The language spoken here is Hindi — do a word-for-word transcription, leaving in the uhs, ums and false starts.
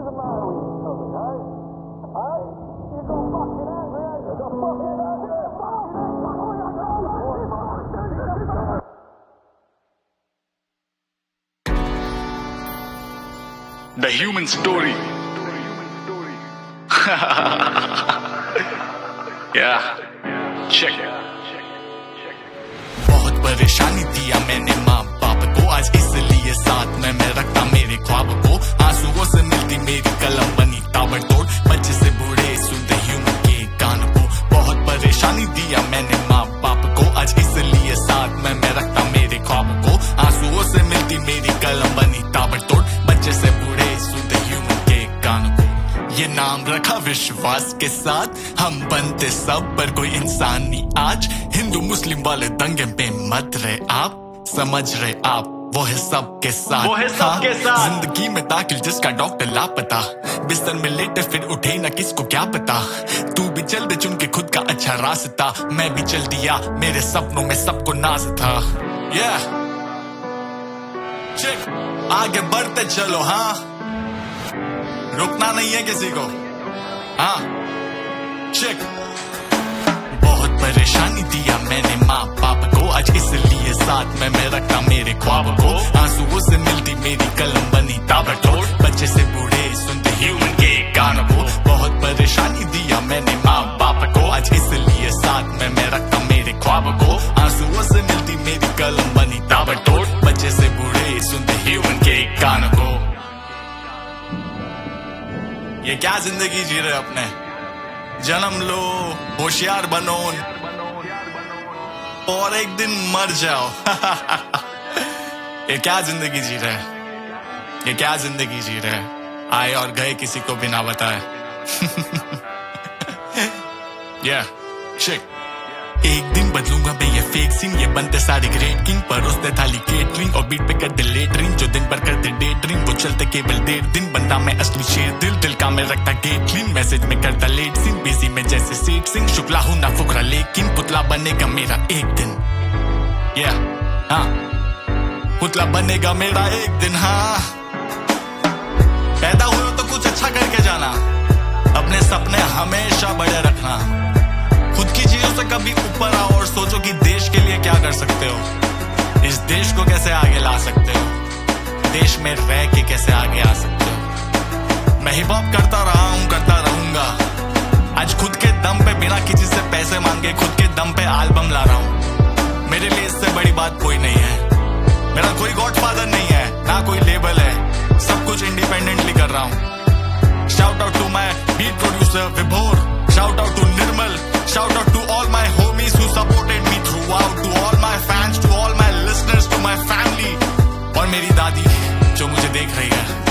The human story. Yeah. Check it. बहुत परेशानी दिया मैंने माँ बाप को, आज इसलिए साथ में मैं रखता मेरे ख्वाब को। आंसुओं से मिलती मेरी कलम बनी ताबड़तोड़, बच्चे से बूढ़े सुनते ह्यूमन के गान को। बहुत परेशानी दिया मैंने माँ बाप को, आज इसलिए साथ में मैं रखता मेरे ख्वाब को। आंसुओं से मिलती मेरी कलम बनी ताबड़तोड़, बच्चे से बूढ़े सुनते ह्यूमन के गान को। ये नाम रखा विश्वास के साथ, हम बनते सब पर कोई इंसान नहीं आज। हिंदू मुस्लिम वाले दंगे पे मत रहे आप, समझ रहे आप वो है सबके साथ, वो है सबके साथ। जिंदगी में दाखिल जिसका डॉक्टर लापता, बिस्तर में लेटे फिर उठे ना किसको क्या पता। तू भी चल दे चुन के खुद का अच्छा रास्ता, मैं भी चल दिया मेरे सपनों में सबको नाज था। yeah. Check. आगे बढ़ते चलो हाँ, रुकना नहीं है किसी को हाँ। चेक। बहुत परेशानी दिया मैंने माँ बाप को, आज इसलिए साथ में मैं रखता मेरे ख्वाब को। आंसुओं से मिलती मेरी कलम बनी ताबड़तोड़, बच्चे से बूढ़े सुनते ह्यूमन के गानों को। बहुत परेशानी दिया मैंने माँ बाप को, आज इसलिए साथ में मैं रखता मेरे ख्वाब को। आंसुओं से मिलती मेरी कलम बनी ताबड़तोड़, बच्चे से बूढ़े सुनते ह्यूमन के गानों को। ये क्या जिंदगी जी रहे अपने, जन्म लो होशियार बनो और एक दिन मर जाओ। ये क्या जिंदगी जी रहे, ये क्या जिंदगी जी रहे, आए और गए किसी को बिना बताए। yeah, check. एक दिन बदलूंगा मैं ये फेक सीन, ये बनते सारे ग्रेट किंग, परोसते थाली केटरिंग और बीट पे करते लेटरिंग। जो दिन भर करते डे ड्रीम वो चलते केवल डेढ़ दिन, बनता मैं असली शेर दिल, दिल का मैं रखता गेट क्लीन। मैसेज में करता लेट सीन, बिजी में जैसे सेठ सिंह, शुक्ला हूं ना फुकरा लेकिन पुतला बनेगा मेरा एक दिन। yeah, हाँ पुतला बनेगा मेरा एक दिन हाँ। पैदा हुए तो कुछ अच्छा करके जाना, अपने सपने हमेशा बड़े रखना। खुद की चीजों से कभी ऊपर आओ और सोचो कि देश के लिए क्या कर सकते हो, इस देश को कैसे आगे ला सकते हो, देश में रह के कैसे आगे आ सकते हो। मैं हिप हॉप करता रहा हूँ, करता रहूंगा, आज खुद के दम पे बिना किसी से पैसे मांगे खुद के दम पे एल्बम ला रहा हूँ। मेरे लिए इससे बड़ी बात कोई नहीं है, मेरा कोई गॉडफादर नहीं है ना कोई लेबल है, सब कुछ इंडिपेंडेंटली कर रहा हूँ। Shout out to my beat producer Vibhor, shout out to Nirmal, shout out to all my homies who supported me throughout, to all my fans, to all my listeners, to my family और मेरी दादी जो मुझे देख रही है।